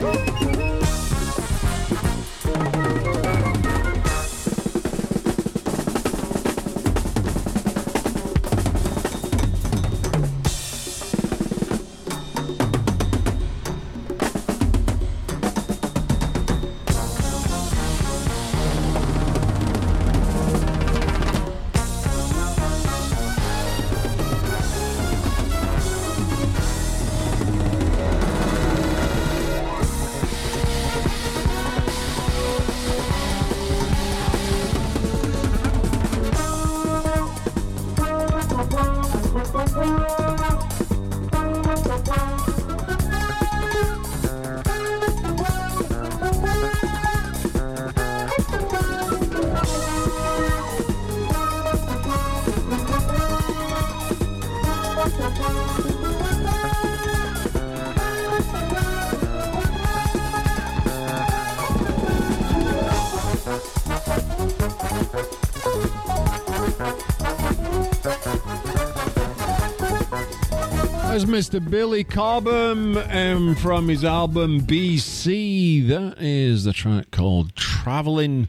Mr. Billy Cobham from his album BC. That is the track called Traveling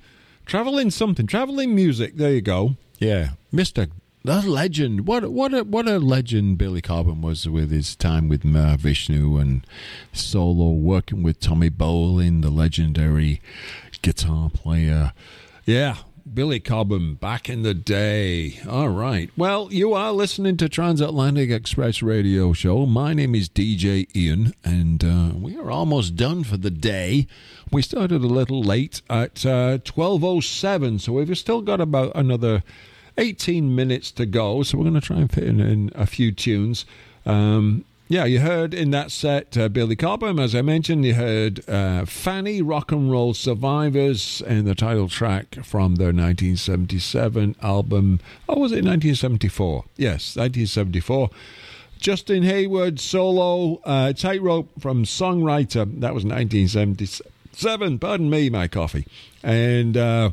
Music. There you go. Yeah, Mr. The legend. What a legend Billy Cobham was with his time with Mahavishnu and solo, working with Tommy Bolin, the legendary guitar player. Yeah, Billy Cobham, back in the day. All right. Well, you are listening to Transatlantic Express Radio Show. My name is DJ Ian, and we are almost done for the day. We started a little late at 12:07, so we've still got about another 18 minutes to go, so we're going to try and fit in a few tunes. Yeah, you heard in that set Billy Cobham, as I mentioned. You heard Fanny, Rock and Roll Survivors, and the title track from their 1977 album. Oh, was it 1974? Yes, 1974. Justin Hayward solo, Tightrope from Songwriter. That was 1977. Pardon me, my coffee. And the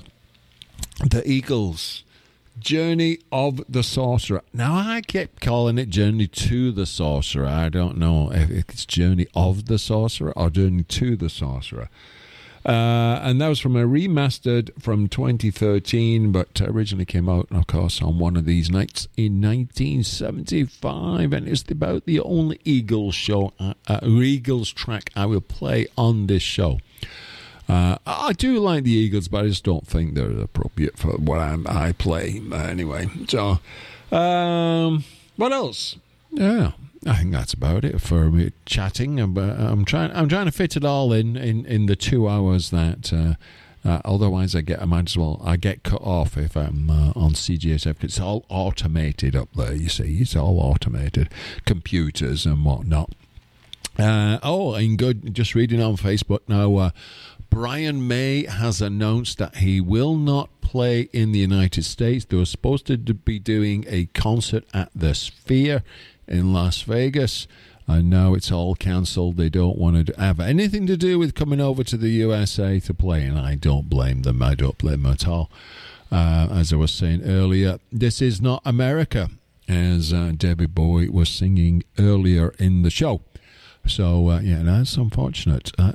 Eagles, Journey of the Sorcerer. Now, I kept calling it Journey to the Sorcerer. I don't know if it's Journey of the Sorcerer or Journey to the Sorcerer. And that was from a remastered from 2013, but originally came out, of course, on One of These Nights in 1975. And it's about the only Eagles track I will play on this show. I do like the Eagles, but I just don't think they're appropriate for what I play anyway. So, what else? Yeah, I think that's about it for me chatting. I'm trying to fit it all in the 2 hours that. Otherwise, I get cut off if I'm on CGSF. It's all automated up there. You see, it's all automated, computers and whatnot. And good. Just reading on Facebook now. Brian May has announced that he will not play in the United States. They were supposed to be doing a concert at the Sphere in Las Vegas, and now it's all cancelled. They don't want to have anything to do with coming over to the USA to play, and I don't blame them. I don't blame them at all. As I was saying earlier, this is not America, as David Bowie was singing earlier in the show. So, that's unfortunate. But,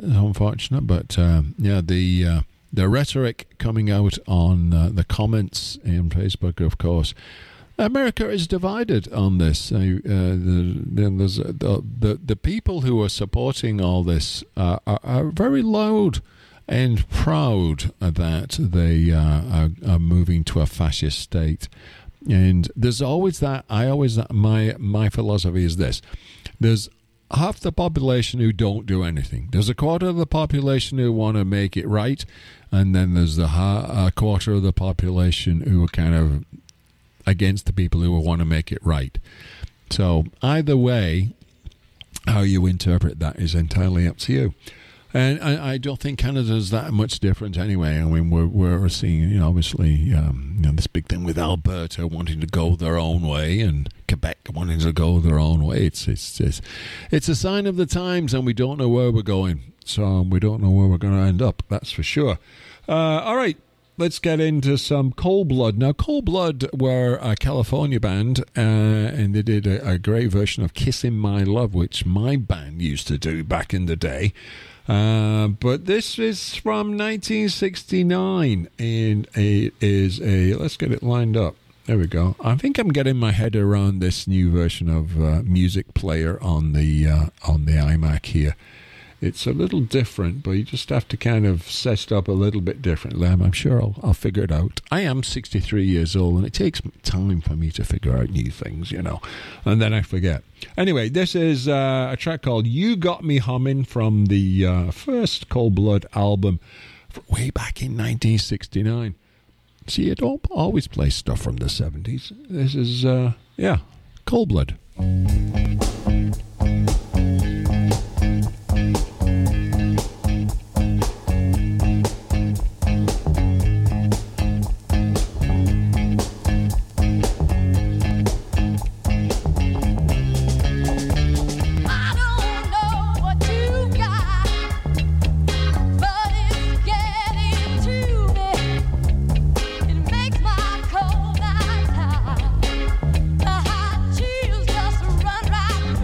the rhetoric coming out on the comments in Facebook, of course, America is divided on this. There's the people who are supporting all this are very loud and proud that they are moving to a fascist state. And there's always that. My philosophy is this: there's half the population who don't do anything. There's a quarter of the population who want to make it right, and then there's a quarter of the population who are kind of against the people who want to make it right. So either way, how you interpret that is entirely up to you. And I don't think Canada's that much different anyway. I mean, we're seeing, obviously, this big thing with Alberta wanting to go their own way and Quebec wanting to go their own way. It's a sign of the times, and we don't know where we're going. So we don't know where we're going to end up, that's for sure. All right, let's get into some Cold Blood. Now, Cold Blood were a California band, and they did a great version of Kissing My Love, which my band used to do back in the day. But this is from 1969, and it is let's get it lined up. There we go. I think I'm getting my head around this new version of Music Player on the iMac here. It's a little different, but you just have to kind of set it up a little bit differently. I'm sure I'll figure it out. I am 63 years old, and it takes time for me to figure out new things, and then I forget. Anyway, this is a track called You Got Me Humming from the first Cold Blood album way back in 1969. See, I don't always play stuff from the 70s. This is, Cold Blood. Chills just run right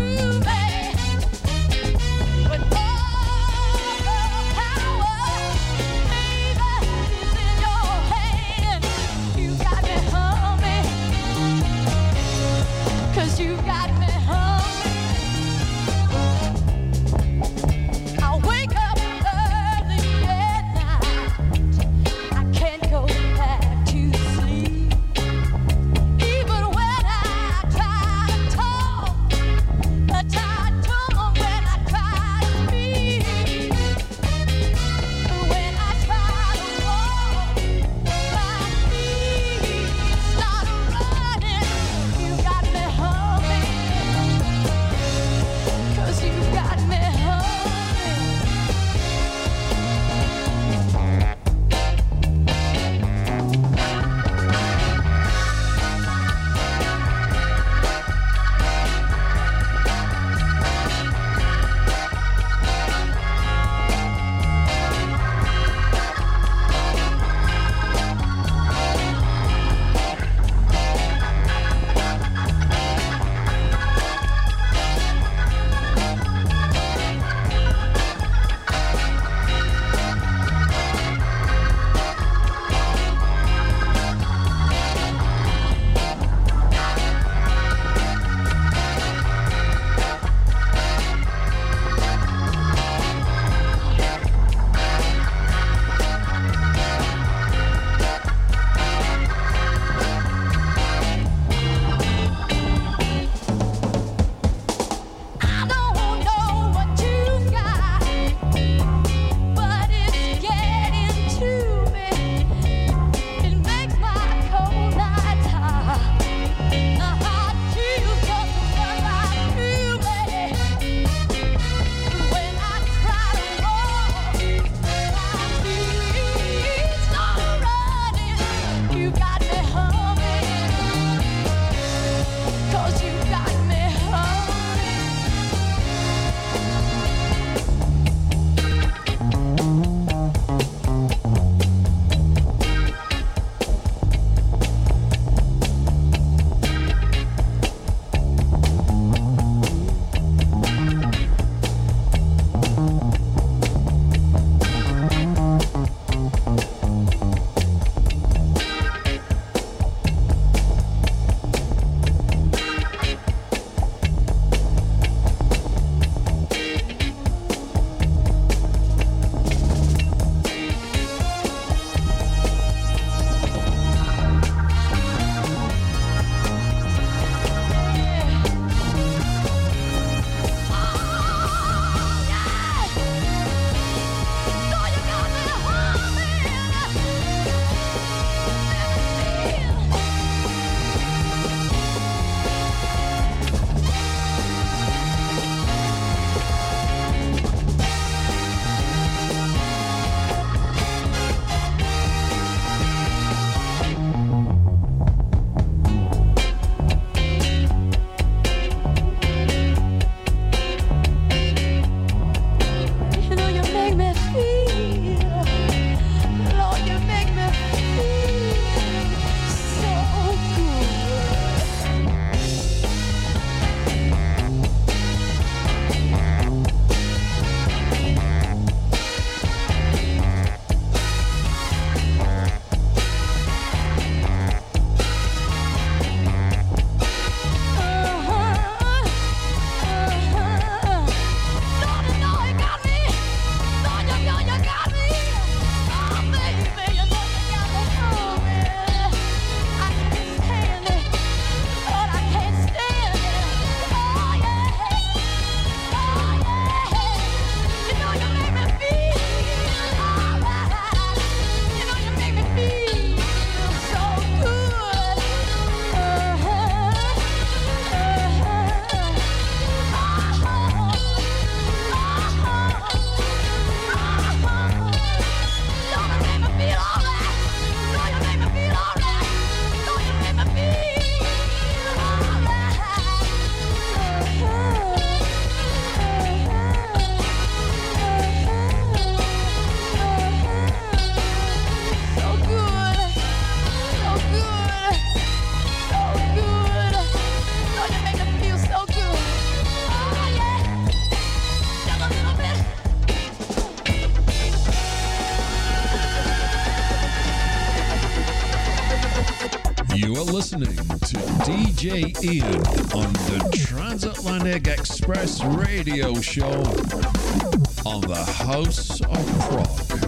You're listening to DJ Ian on the Transatlantic Express radio show on the House of Prog.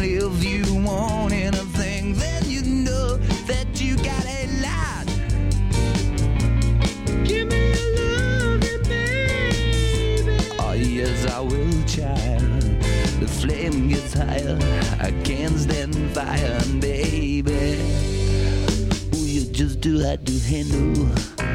if you want anything, then you know that you got a lot. Give me your loving, baby. Oh yes, I will, child. The flame gets higher, I can't stand fire, and baby, ooh, you're just too hot to handle.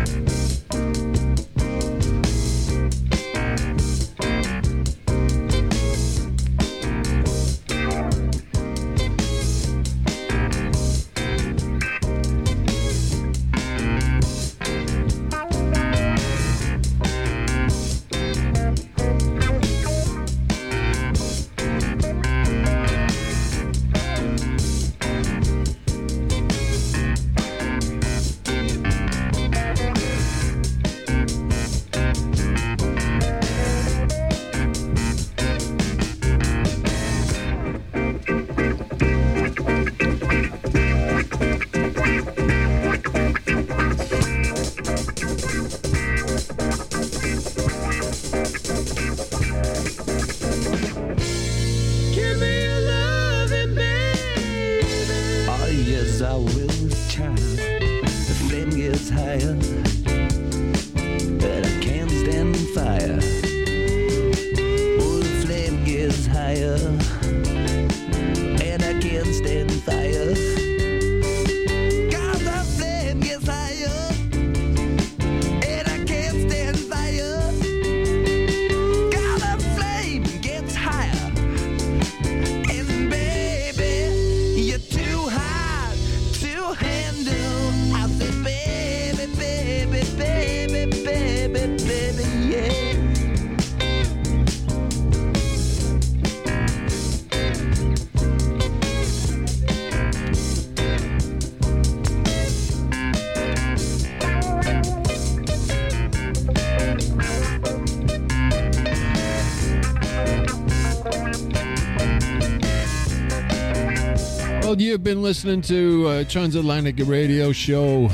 You've been listening to Transatlantic Radio Show,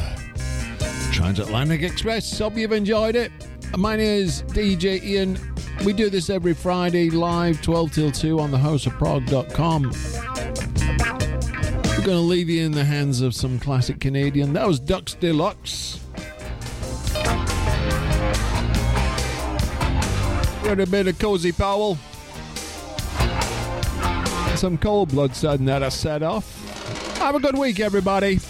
Transatlantic Express. Hope you've enjoyed it. My name is DJ Ian. We do this every Friday live, 12 till 2 on thehouseofprog.com. We're going to leave you in the hands of some classic Canadian. That was Ducks Deluxe. Got a bit of Cozy Powell. Some Cold Blood starting that I set off. Have a good week, everybody.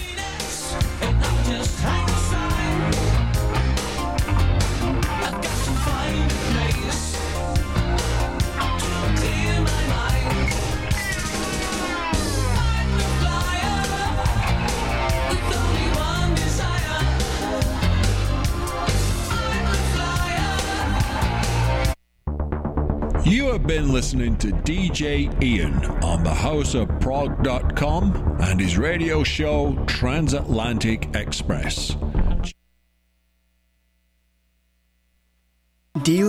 You have been listening to DJ Ian on thehouseofprog.com and his radio show Transatlantic Express. Do you